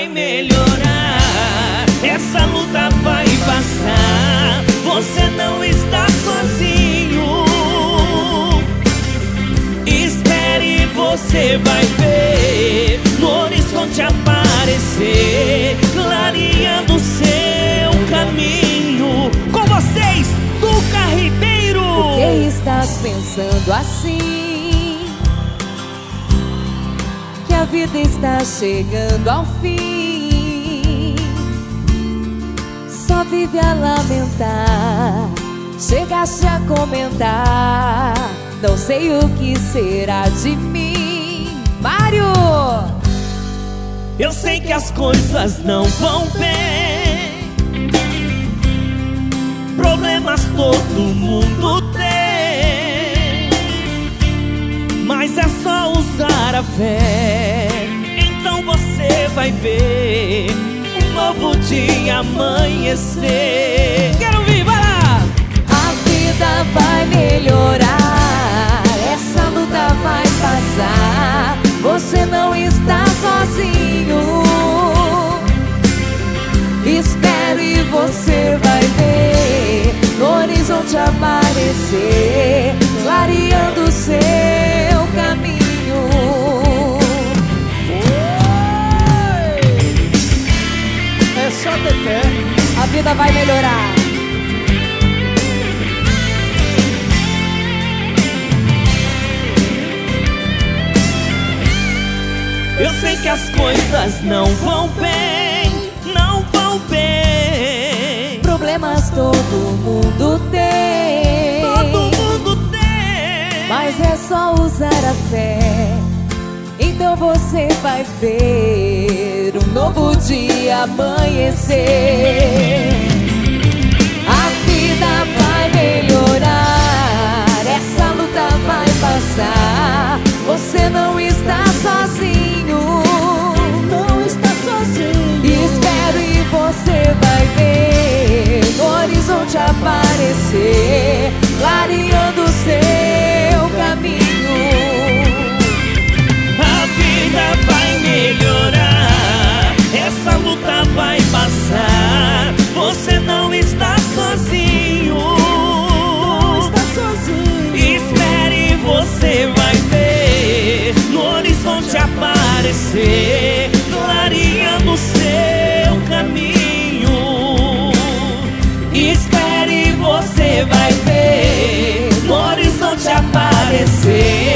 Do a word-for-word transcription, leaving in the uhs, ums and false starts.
melhorar, essa luta vai passar. Você não está sozinho. Espere, você vai ver no horizonte aparecer, clareando seu caminho. Com vocês, Tuca Ribeiro. Por que estás pensando assim? Que a vida está chegando ao fim. Só vive a lamentar. Chegaste a comentar: não sei o que será de mim. Mário! Eu sei que as coisas não vão bem. Problemas todo mundo tem, mas é só usar a fé. Então você vai ver um novo dia amanhecer. Quero ouvir, vai lá! A vida vai melhorar, essa luta vai passar. Você não está sozinho. Espero e você vai ver no horizonte aparecer, clareando seu caminho. Oi! É só ter fé. A vida vai melhorar. Eu sei que as coisas não vão bem, não vão bem. Problemas todo mundo tem, todo mundo tem, mas é só usar a fé. Então você vai ver um novo dia amanhecer. A vida vai melhorar, essa luta vai passar. Você não está sozinho. Não está sozinho. Espero e você vai ver no horizonte aparecer, clareando seu caminho. A vida vai melhorar, essa luta vai passar. Você não está sozinho. Não está sozinho. Espere, você vai ver no horizonte aparecer, clareando seu caminho. Espere, você vai ver no horizonte aparecer,